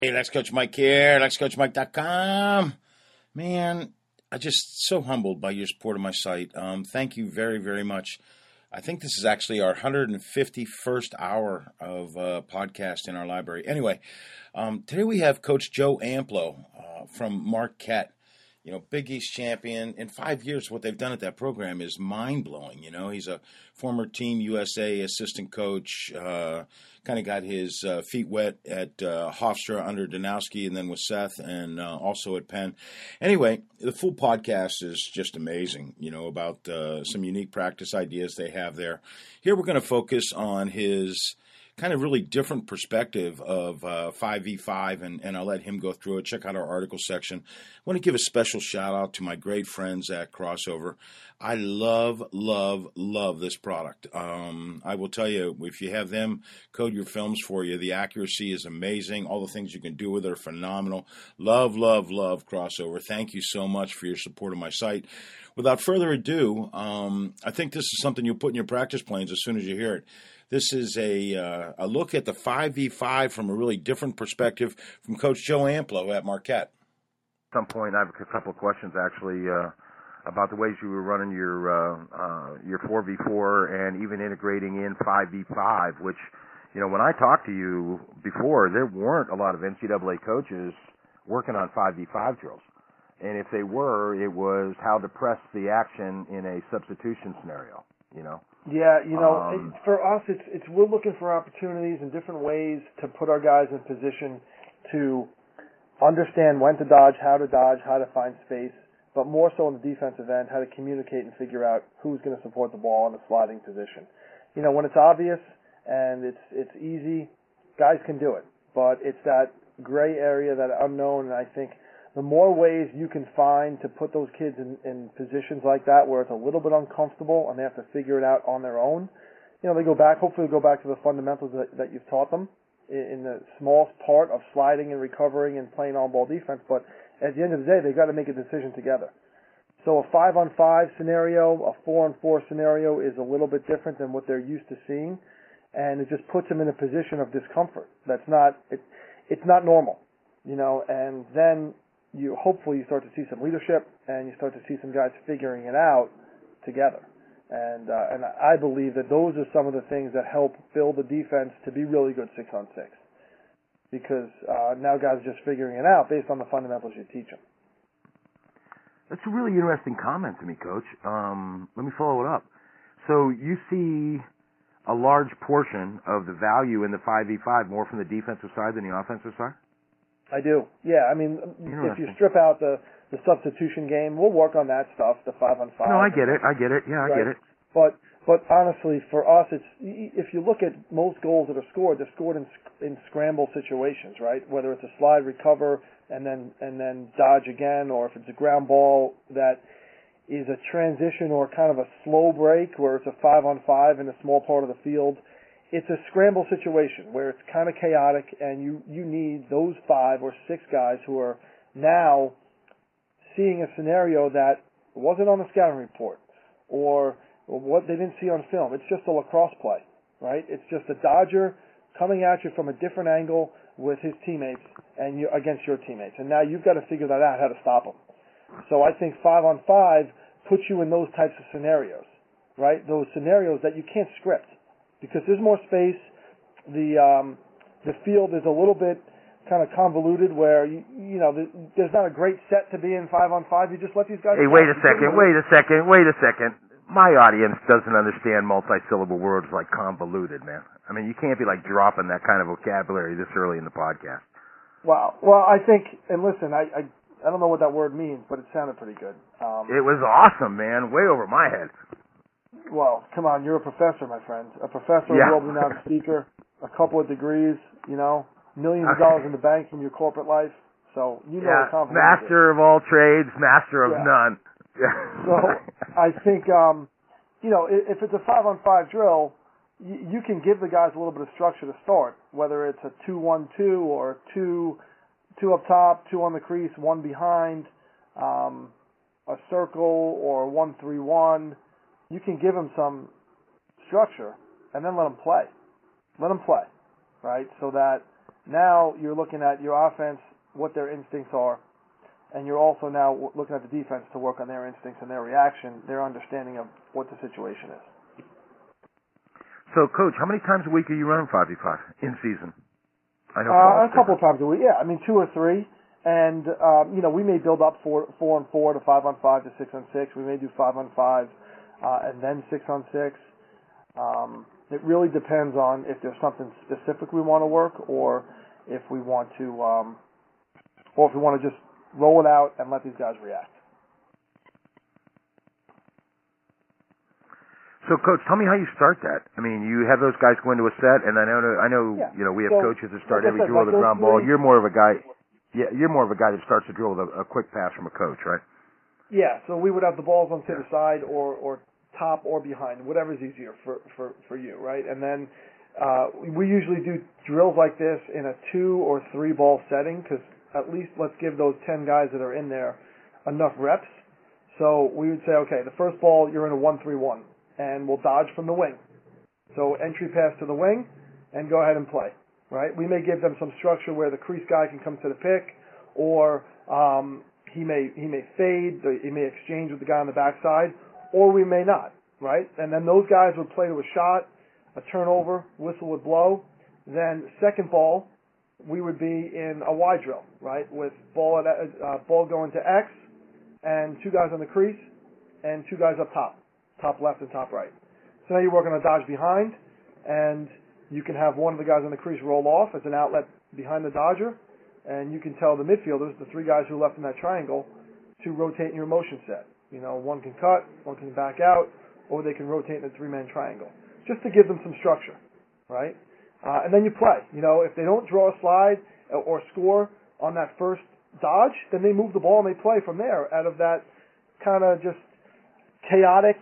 Hey, Lex Coach Mike here, LexCoachMike.com. Man, I'm just so humbled by your support of my site. Thank you very, very much. I think this is actually our 151st hour of podcast in our library. Anyway, today we have Coach Joe Amplo from Marquette. You know, Big East champion. In 5 years, what they've done at that program is mind-blowing. You know, he's a former Team USA assistant coach, kind of got his feet wet at Hofstra under Danowski and then with Seth and also at Penn. Anyway, the full podcast is just amazing, you know, about some unique practice ideas they have there. Here we're going to focus on his kind of really different perspective of 5v5, and I'll let him go through it. Check out our article section. I want to give a special shout out to my great friends at Crossover. I love this product. I will tell you, if you have them code your films for you, the accuracy is amazing. All the things you can do with it are phenomenal. Love Crossover. Thank you so much for your support of my site. Without further ado, I think this is something you'll put in your practice plans as soon as you hear it. This is a look at the 5v5 from a really different perspective from Coach Joe Amplo at Marquette. At some point, I have a couple of questions actually about the ways you were running your 4v4 and even integrating in 5v5. Which, you know, when I talked to you before, there weren't a lot of NCAA coaches working on 5v5 drills, and if they were, it was how to press the action in a substitution scenario. You know. Yeah, you know, for us, it's we're looking for opportunities and different ways to put our guys in position to understand when to dodge, how to find space, but more so in the defensive end, how to communicate and figure out who's going to support the ball in a sliding position. You know, when it's obvious and it's easy, guys can do it, but it's that gray area, that unknown, and I think the more ways you can find to put those kids in positions like that where it's a little bit uncomfortable and they have to figure it out on their own, you know, hopefully go back to the fundamentals that you've taught them in the small part of sliding and recovering and playing on-ball defense, but at the end of the day, they've got to make a decision together. So a 5-on-5 scenario, a 4-on-4 scenario is a little bit different than what they're used to seeing, and it just puts them in a position of discomfort. It's not normal, you know, and then hopefully you start to see some leadership and you start to see some guys figuring it out together. And I believe that those are some of the things that help build the defense to be really good 6-on-6. Because now guys are just figuring it out based on the fundamentals you teach them. That's a really interesting comment to me, Coach. Let me follow it up. So you see a large portion of the value in the 5v5 more from the defensive side than the offensive side? I do. Yeah, I mean, if you strip out the substitution game, we'll work on that stuff, the 5-on-5. No, I get it. Yeah, I get it. But honestly, for us, it's if you look at most goals that are scored, they're scored in scramble situations, right? Whether it's a slide, recover, and then dodge again, or if it's a ground ball that is a transition or kind of a slow break where it's a 5-on-5 in a small part of the field. It's a scramble situation where it's kind of chaotic, and you need those 5 or 6 guys who are now seeing a scenario that wasn't on the scouting report or what they didn't see on film. It's just a lacrosse play, right? It's just a dodger coming at you from a different angle with his teammates and against your teammates. And now you've got to figure that out, how to stop them. So I think 5-on-5 puts you in those types of scenarios, right? Those scenarios that you can't script. Because there's more space, the field is a little bit kind of convoluted where, you know, there's not a great set to be in 5-on-5. You just let these guys... Hey, wait a second. My audience doesn't understand multi-syllable words like convoluted, man. I mean, you can't be like dropping that kind of vocabulary this early in the podcast. Wow. Well, I think, and listen, I don't know what that word means, but it sounded pretty good. It was awesome, man. Way over my head. Well, come on, you're a professor, my friend. A professor, yeah. A world-renowned speaker, a couple of degrees, you know, millions of dollars in the bank from your corporate life. So, you know what confidence master is. of all trades, master of none. So, I think, you know, if it's a 5-on-5 drill, you can give the guys a little bit of structure to start, whether it's a 2-1-2 or 2 up top, 2 on the crease, 1 behind, a circle or 1-3-1. You can give them some structure and then let them play. Let them play, right? So that Now you're looking at your offense, what their instincts are, and you're also now looking at the defense to work on their instincts and their reaction, their understanding of what the situation is. So, Coach, how many times a week are you running 5v5 in season? I know a couple of times a week. Yeah, I mean 2 or 3, and we may build up 4-on-4 to 5-on-5 to 6-on-6. We may do 5-on-5 and then 6-on-6. It really depends on if there's something specific we want to work, or if we want to, just roll it out and let these guys react. So, Coach, tell me how you start that. I mean, you have those guys go into a set, and I know, we have coaches that start every drill with a ground ball. You're more of a guy. Yeah, you're more of a guy that starts the drill with a quick pass from a coach, right? Yeah. So we would have the balls on to the side or top or behind, whatever's easier for you, right? And then we usually do drills like this in a 2 or 3 ball setting, because at least let's give those 10 guys that are in there enough reps. So we would say, okay, the first ball you're in a 1-3-1, and we'll dodge from the wing. So entry pass to the wing, and go ahead and play, right? We may give them some structure where the crease guy can come to the pick, or he may fade, he may exchange with the guy on the backside, or we may not, right? And then those guys would play to a shot, a turnover, whistle would blow. Then second ball, we would be in a Y drill, right, with ball going to X, and 2 guys on the crease, and 2 guys up top left and top right. So now you're working on dodge behind, and you can have one of the guys on the crease roll off as an outlet behind the dodger, and you can tell the midfielders, the 3 guys who are left in that triangle, to rotate in your motion set. One can cut, one can back out, or they can rotate in a 3-man triangle, just to give them some structure, right? And then you play. If they don't draw a slide or score on that first dodge, then they move the ball and they play from there out of that kind of just chaotic,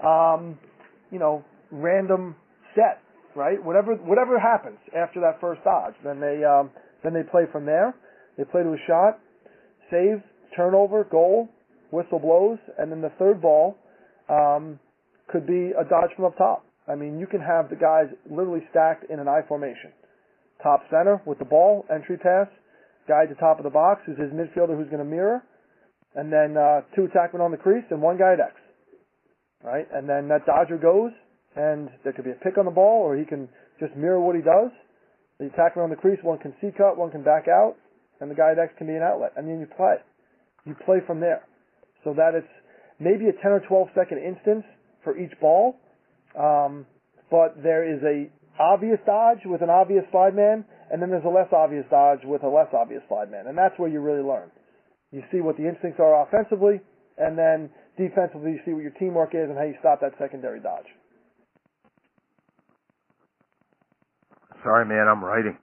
random set, right? Whatever happens after that first dodge, then they play from there. They play to a shot, save, turnover, goal, whistle blows, and then the third ball could be a dodge from up top. I mean, you can have the guys literally stacked in an I formation. Top center with the ball, entry pass, guy at the top of the box who's his midfielder who's going to mirror, and then 2 attackmen on the crease and 1 guy at X. Right? And then that dodger goes, and there could be a pick on the ball, or he can just mirror what he does. The attackman on the crease, 1 can C-cut, 1 can back out, and the guy at X can be an outlet. And then you play. You play from there. So that it's maybe a 10 or 12 second instance for each ball, but there is a obvious dodge with an obvious slide man, and then there's a less obvious dodge with a less obvious slide man, and that's where you really learn. You see what the instincts are offensively, and then defensively you see what your teamwork is and how you stop that secondary dodge. Sorry, man, I'm writing.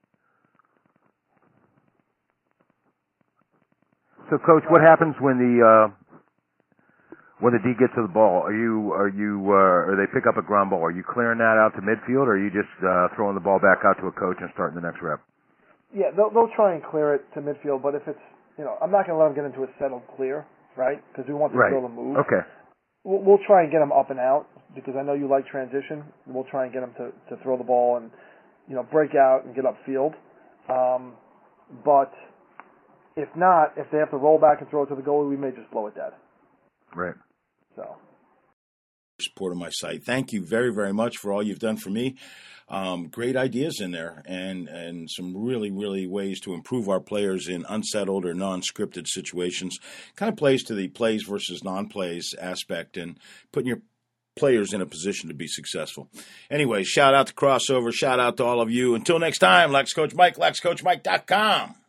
So, Coach, what happens when the D gets to the ball? Or they pick up a ground ball? Are you clearing that out to midfield, or are you just throwing the ball back out to a coach and starting the next rep? Yeah, they'll try and clear it to midfield, but if it's, I'm not going to let them get into a settled clear, right? Because we want the field to move. Okay. We'll try and get them up and out, because I know you like transition. We'll try and get them to throw the ball and, break out and get upfield. But if not, if they have to roll back and throw it to the goalie, we may just blow it dead. Right. So. Support of my site. Thank you very, very much for all you've done for me. Great ideas in there, and some really, really ways to improve our players in unsettled or non-scripted situations. Kind of plays to the plays versus non-plays aspect, and putting your players in a position to be successful. Anyway, shout out to Crossover. Shout out to all of you. Until next time, Lex Coach Mike, LexCoachMike.com.